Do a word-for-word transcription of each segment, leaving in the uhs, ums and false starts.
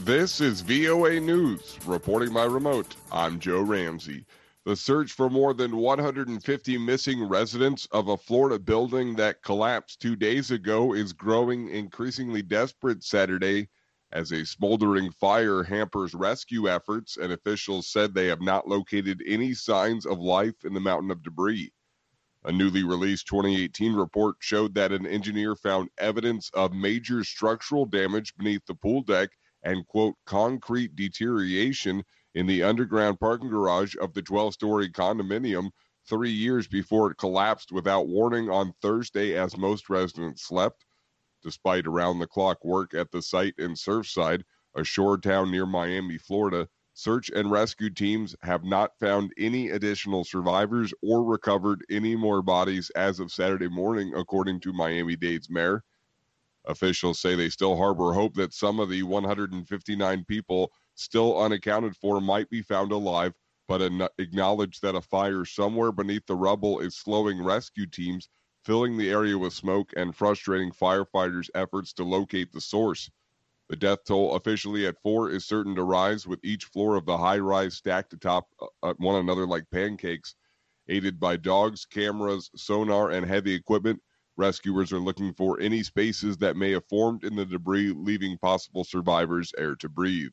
This is V O A News. Reporting by remote, I'm Joe Ramsey. The search for more than one hundred fifty missing residents of a Florida building that collapsed two days ago is growing increasingly desperate Saturday as a smoldering fire hampers rescue efforts, and officials said they have not located any signs of life in the mountain of debris. A newly released twenty eighteen report showed that an engineer found evidence of major structural damage beneath the pool deck and, quote, concrete deterioration in the underground parking garage of the twelve-story condominium three years before it collapsed without warning on Thursday as most residents slept. Despite around-the-clock work at the site in Surfside, a shore town near Miami, Florida, search and rescue teams have not found any additional survivors or recovered any more bodies as of Saturday morning, according to Miami-Dade's mayor. Officials say they still harbor hope that some of the one hundred fifty-nine people still unaccounted for might be found alive, but an- acknowledge that a fire somewhere beneath the rubble is slowing rescue teams, filling the area with smoke and frustrating firefighters' efforts to locate the source. The death toll officially at four is certain to rise, with each floor of the high-rise stacked atop uh, one another like pancakes. Aided by dogs, cameras, sonar, and heavy equipment, rescuers are looking for any spaces that may have formed in the debris, leaving possible survivors air to breathe.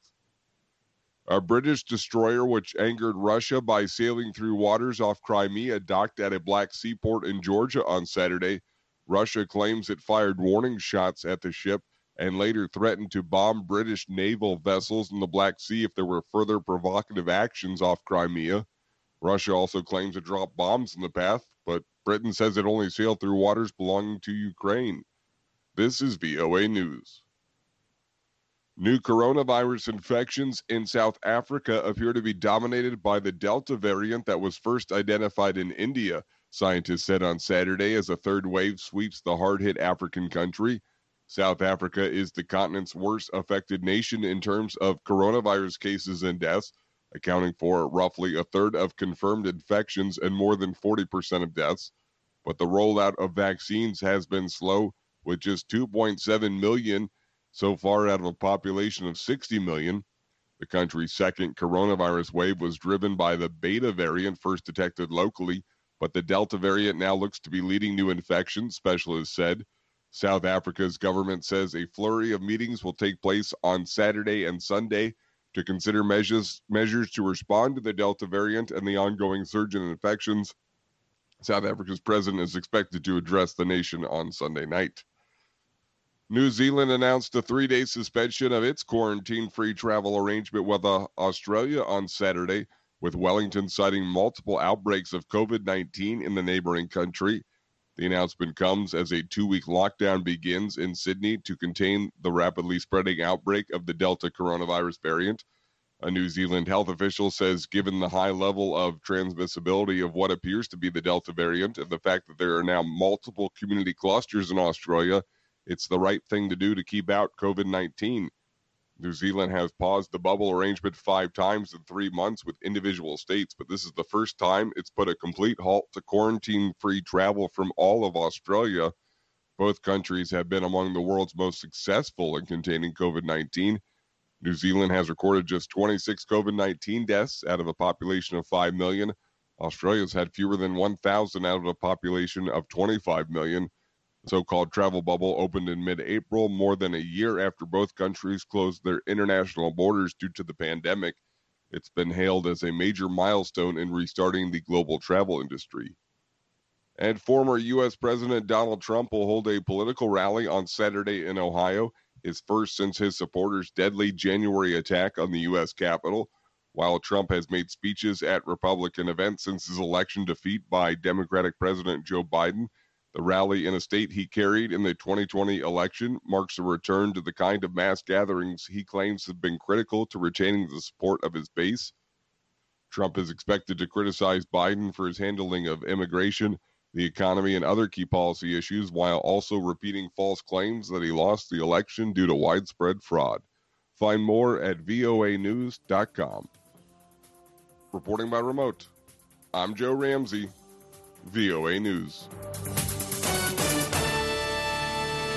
A British destroyer which angered Russia by sailing through waters off Crimea docked at a Black Sea port in Georgia on Saturday. Russia claims it fired warning shots at the ship and later threatened to bomb British naval vessels in the Black Sea if there were further provocative actions off Crimea. Russia also claims it dropped bombs in the path, but Britain says it only sailed through waters belonging to Ukraine. This is V O A News. New coronavirus infections in South Africa appear to be dominated by the Delta variant that was first identified in India, scientists said on Saturday as a third wave sweeps the hard-hit African country. South Africa is the continent's worst affected nation in terms of coronavirus cases and deaths, accounting for roughly a third of confirmed infections and more than forty percent of deaths. But the rollout of vaccines has been slow, with just two point seven million so far out of a population of sixty million. The country's second coronavirus wave was driven by the Beta variant first detected locally, but the Delta variant now looks to be leading new infections, specialists said. South Africa's government says a flurry of meetings will take place on Saturday and Sunday to consider measures measures to respond to the Delta variant and the ongoing surge in infections. South Africa's president is expected to address the nation on Sunday night. New Zealand announced a three-day suspension of its quarantine-free travel arrangement with uh, Australia on Saturday, with Wellington citing multiple outbreaks of covid nineteen in the neighboring country. The announcement comes as a two-week lockdown begins in Sydney to contain the rapidly spreading outbreak of the Delta coronavirus variant. A New Zealand health official says given the high level of transmissibility of what appears to be the Delta variant and the fact that there are now multiple community clusters in Australia, it's the right thing to do to keep out covid nineteen. New Zealand has paused the bubble arrangement five times in three months with individual states, but this is the first time it's put a complete halt to quarantine-free travel from all of Australia. Both countries have been among the world's most successful in containing covid nineteen. New Zealand has recorded just twenty-six covid nineteen deaths out of a population of five million. Australia's had fewer than one thousand out of a population of twenty-five million. The so-called travel bubble opened in mid-April, more than a year after both countries closed their international borders due to the pandemic. It's been hailed as a major milestone in restarting the global travel industry. And former U S President Donald Trump will hold a political rally on Saturday in Ohio, his first since his supporters' deadly January attack on the U S Capitol. While Trump has made speeches at Republican events since his election defeat by Democratic President Joe Biden, the rally in a state he carried in the twenty twenty election marks a return to the kind of mass gatherings he claims have been critical to retaining the support of his base. Trump is expected to criticize Biden for his handling of immigration, the economy, and other key policy issues, while also repeating false claims that he lost the election due to widespread fraud. Find more at V O A news dot com. Reporting by remote, I'm Joe Ramsey, V O A News.